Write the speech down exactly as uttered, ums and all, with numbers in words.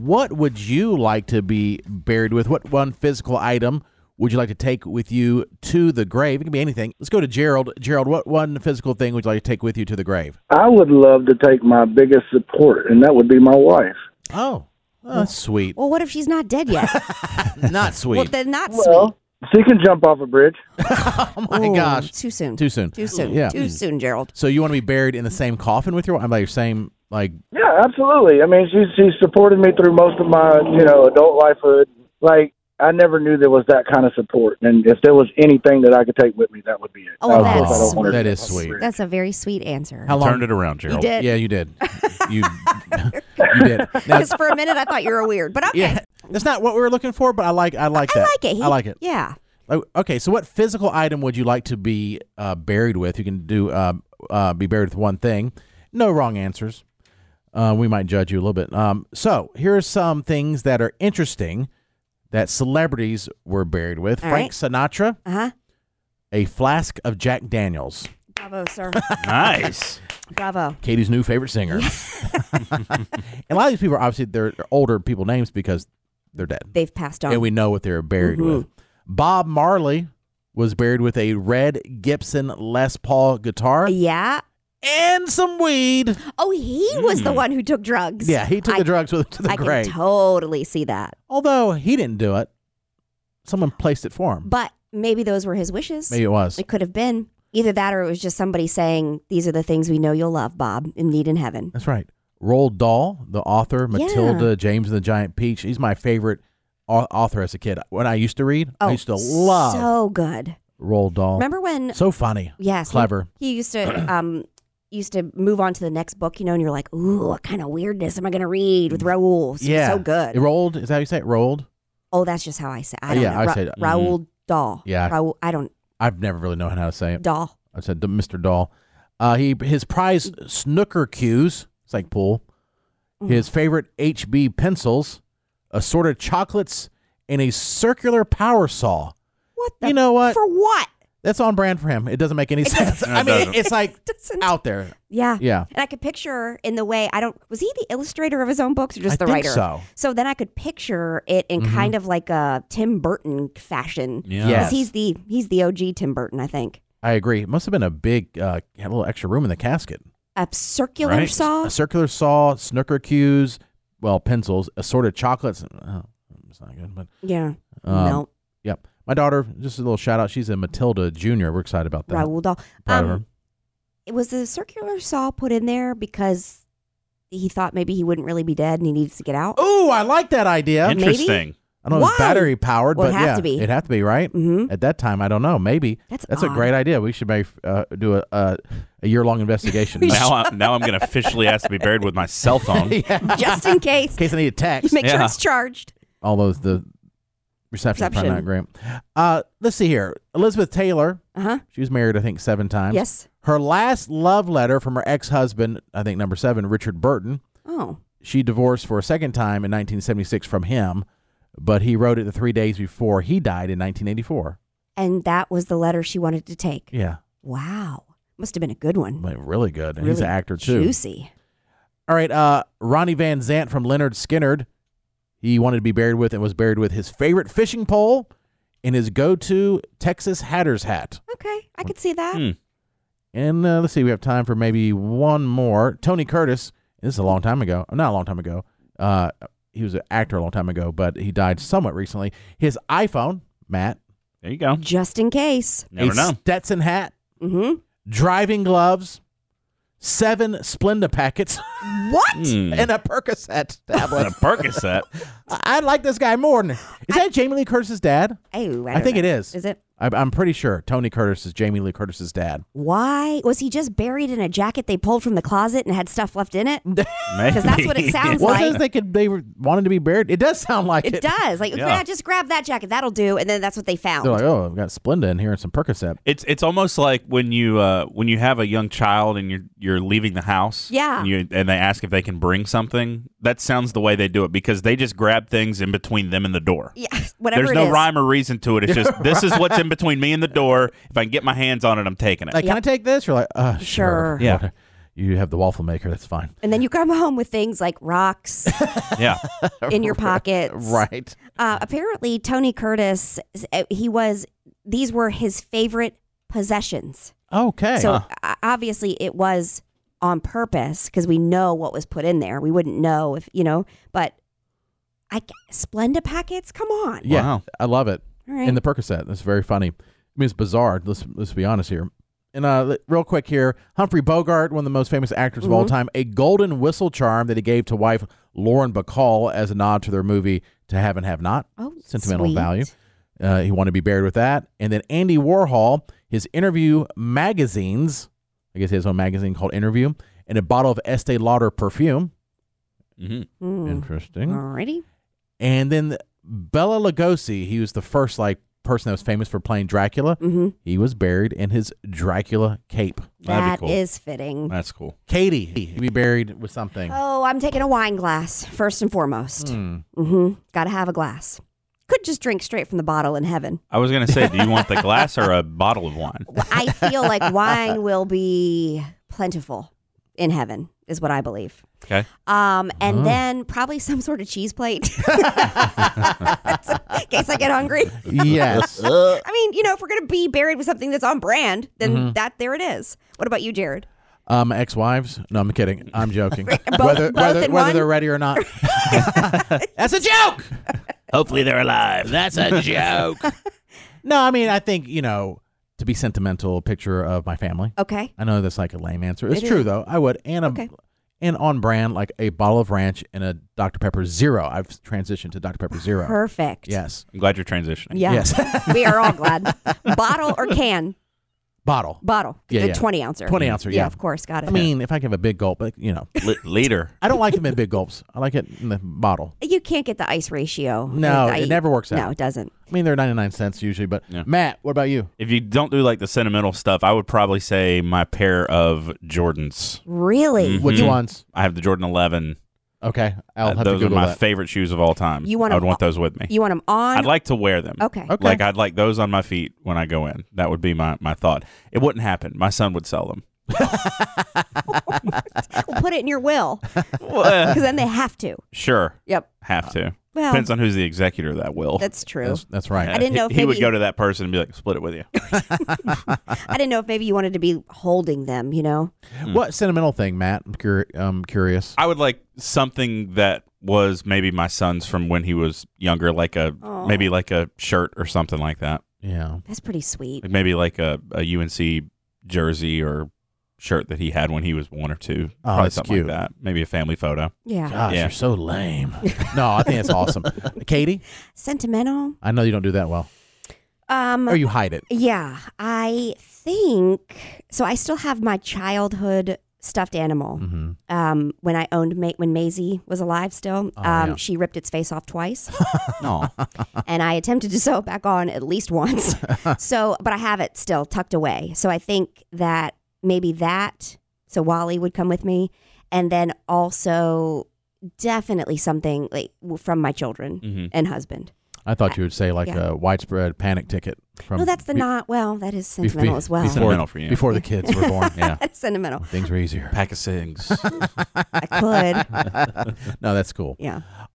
what would you like to be buried with? What one physical item would you like to take with you to the grave? It can be anything. Let's go to Gerald. Gerald, what one physical thing would you like to take with you to the grave? I would love to take my biggest support, and that would be my wife. Oh, oh that's sweet. Well, what if she's not dead yet? Not sweet. Well, then not Well, she can jump off a bridge. Oh, my Ooh, gosh. Too soon. Too soon. Too soon. Yeah. Too soon, Gerald. So you want to be buried in the same coffin with your wife? Like your same, like... Yeah, absolutely. I mean, she's she's supported me through most of my, you know, adult lifehood. Like, I never knew there was that kind of support. And if there was anything that I could take with me, that would be it. Oh, Of that's course, I don't want her that to is jump off a sweet. bridge. That's a very sweet answer. How long? Turned it around, Gerald. You did. Yeah, you did. You, you did. Now, Because for a minute I thought you were weird, but okay. yeah, that's not what we were looking for, but I like I like I that. like it. He- I like it. Yeah. Like, okay, so what physical item would you like to be uh, buried with? You can do uh, uh, be buried with one thing. No wrong answers. Uh, we might judge you a little bit. Um, so here are some things that are interesting that celebrities were buried with. All Frank right. Sinatra, Uh-huh. a flask of Jack Daniels. Bravo, sir. Nice. Bravo. Katie's new favorite singer. And a lot of these people are obviously they're older people names because they're dead. They've passed on. And we know what they're buried Mhm. with. Bob Marley was buried with a red Gibson Les Paul guitar Yeah. and some weed. Oh, he was the Mm. one who took drugs. Yeah, he took I- the drugs with him to the I grave. can totally see that. Although he didn't do it. Someone placed it for him. But maybe those were his wishes. Maybe it was. It could have been. Either that or it was just somebody saying, these are the things we know you'll love, Bob, and need in heaven. That's right. Roald Dahl, the author, Yeah. Matilda, James and the Giant Peach. He's my favorite au- author as a kid. When I used to read, Oh, I used to love so good. Roald Dahl. Remember when? So funny. Yes. Clever. He, he used to um used to move on to the next book, you know, and you're like, ooh, what kind of weirdness am I going to read with Raoul? So, Yeah. so good. It rolled. Is that how you say it? Rolled? Oh, that's just how I say. I Uh, don't yeah, know. I Ra- say it. Raoul Dahl. Yeah. Raoul, I don't. I've never really known how to say it. Dahl. I said Mister Dahl. Uh, he his prized snooker cues. It's like pool. His favorite H B pencils, assorted chocolates, and a circular power saw. What the? You know what? For what? That's on brand for him. It doesn't make any sense. I mean, doesn't. it's like Doesn't- out there. Yeah. Yeah. And I could picture in the way, I don't, was he the illustrator of his own books or just I the think writer? so. So then I could picture it in Mhm. kind of like a Tim Burton fashion. Yeah. Yes. Because he's the, he's the O G Tim Burton, I think. I agree. It must have been a big, uh, had a little extra room in the casket. A circular Right. saw? A circular saw, snooker cues, well, pencils, assorted chocolates. Oh, it's not good, but Yeah. um, no. Yep. My daughter, just a little shout out. She's a Matilda Junior. We're excited about that. Raoul Dahl. Proud of her. Um, it was the circular saw put in there because he thought maybe he wouldn't really be dead and he needs to get out. Oh, I like that idea. maybe? Interesting. I don't know if it's Why? battery powered, Well, but it'd have yeah, to be. it'd have to be, right? Mm-hmm. At that time, I don't know. Maybe That's that's a odd. great idea. We should maybe uh, do a a, a year long investigation. Now, I, now I'm going to officially ask to be buried with my cell phone. yeah. Just in case. In case I need a text. Make sure Yeah. it's charged. All those the reception, probably not Reception. great. Uh, let's see here. Elizabeth Taylor. Uh-huh. She was married, I think, seven times. Yes. Her last love letter from her ex husband, I think number seven, Richard Burton. Oh. She divorced for a second time in nineteen seventy-six from him, but he wrote it the three days before he died in nineteen eighty-four. And that was the letter she wanted to take. Yeah, Wow. Must have been a good one. like, really good. And He's Really an actor too. Juicy. All right, uh, Ronnie Van Zant from Leonard Skinner. He wanted to be buried with and was buried with his favorite fishing pole and his go-to Texas Hatter's hat. Okay. I could see that. Hmm. And uh, let's see, we have time for maybe one more. Tony Curtis. This is a long time ago. Not a long time ago. Uh, he was an actor a long time ago, but he died somewhat recently. His iPhone, Matt, There you go. Just in case. Never a know. Stetson hat, Mm-hmm. driving gloves, seven Splenda packets, What? Hmm. and a Percocet And tablet. a Percocet. I I like this guy more. Than, is that Jamie Lee Curtis's dad? Oh, I, I don't think know. it is. Is it? I, I'm pretty sure Tony Curtis is Jamie Lee Curtis's dad. Why? Was he just buried in a jacket they pulled from the closet and had stuff left in it? Maybe. Because that's what it sounds Well, it like. says they could. They were wanted to be buried. It does sound like it. It does. Like, Yeah. yeah, just grab that jacket. That'll do. And then that's what they found. They're like, oh, I've got Splenda in here and some Percocet. It's it's almost like when you uh, when you have a young child and you're you're leaving the house. Yeah. And, you, and they ask if they can bring something. That sounds the way they do it because they just grab things in between them and the door. yeah, whatever There's it no is. rhyme or reason to it. It's just this is what's in between me and the door. If I can get my hands on it, I'm taking it. Like, can I take this? You're like, uh, Sure. sure. Yeah. you have the waffle maker. That's fine. And then you come home with things like rocks Yeah. in your pockets. Right. Uh, apparently, Tony Curtis, he was, these were his favorite possessions. Okay. So uh, obviously it was on purpose because we know what was put in there. We wouldn't know if, you know, but I Splenda packets, come on. yeah, Wow. I love it. All right. In the Percocet. That's very funny. I mean, it's bizarre. Let's let's be honest here. And uh, real quick here, Humphrey Bogart, one of the most famous actors of all time, a golden whistle charm that he gave to wife Lauren Bacall as a nod to their movie To Have and Have Not. Oh, Sentimental sweet. value. Uh, he wanted to be buried with that. And then Andy Warhol, his interview magazines, I guess he has a magazine called Interview, and a bottle of Estee Lauder perfume. Mm-hmm. Mm. Interesting. Alrighty. And then Bela Lugosi, he was the first like person that was famous for playing Dracula. Mm-hmm. He was buried in his Dracula cape. That'd That be cool. is fitting. That's cool. Katie, he'd be buried with something. Oh, I'm taking a wine glass first and foremost. Hmm. Mm-hmm. Got to have a glass. Could just drink straight from the bottle in heaven. I was going to say, do you want the glass or a bottle of wine? I feel like wine will be plentiful in heaven, is what I believe. Okay. Um, and Oh. then probably some sort of cheese plate, in case I get hungry. Yes. I mean, you know, if we're gonna be buried with something that's on brand, then Mm-hmm. that there it is. What about you, Jared? Um, ex-wives? No, I'm kidding. I'm joking. Both- whether both whether, in whether one? they're ready or not. That's a joke. Hopefully they're alive. That's a joke. No, I mean, I think, you know, to be sentimental, a picture of my family. Okay. I know that's like a lame answer. It's It true is. though. I would, and a, Okay. and on brand, like a bottle of ranch and a Doctor Pepper Zero. I've transitioned to Doctor Pepper Zero. Perfect. Yes. I'm glad you're transitioning. Yeah. Yes. We are all glad. Bottle or can? Bottle. Bottle. Yeah, the yeah. twenty ouncer. twenty ouncer. Yeah. of course. Got it. I mean, if I give a big gulp, but you know, Li- leader. I don't like them in big gulps. I like it in the bottle. you can't get the ice ratio. No, I- it never works out. No, it doesn't. I mean, they're ninety-nine cents usually, but Yeah. Matt, what about you? If you don't do like the sentimental stuff, I would probably say my pair of Jordans. Really? Mhm. Which ones? I have the Jordan eleven. Okay. I'll Uh, have those to are Google my that. favorite shoes of all time. You want I would 'em want on- those with me. You want them on? I'd like to wear them. Okay. Okay. Like I'd like those on my feet when I go in. That would be my, my thought. It wouldn't happen. My son would sell them. We'll put it in your will Well, because then they have to. sure. Yep. Have to. Well, Depends on who's the executor of that will. that's true. That's, that's right. I didn't know He, if he would maybe- go to that person and be like, split it with you. I didn't know if maybe you wanted to be holding them, you know? What sentimental thing, Matt? I'm curi- um, curious. I would like something that was maybe my son's from when he was younger, like a Aw. maybe like a shirt or something like that. Yeah. That's pretty sweet. Like maybe like a, a U N C jersey or shirt that he had when he was one or two. Oh, Probably that's something cute. like that. Maybe a family photo. Yeah. Gosh, Yeah. you're so lame. No, I think that's awesome. Katie, Sentimental. I know you don't do that well. Um, Or you hide it. yeah, I think so. I still have my childhood stuffed animal. Mm-hmm. Um, when I owned Ma- when Maisie was alive, still, Oh, um, yeah. she ripped its face off twice, No. and I attempted to sew it back on at least once. So, but I have it still tucked away. So I think that maybe that. So Wally would come with me, and then also definitely something like from my children hmm and husband. I thought you would say like Yeah. a widespread panic ticket. From No, that's the be- not. Well, that is be- sentimental be- as well. Before, Sentimental for you. before the kids were born. Yeah. That's sentimental. Things were easier. Pack of cigs. I could. No, that's cool. Yeah.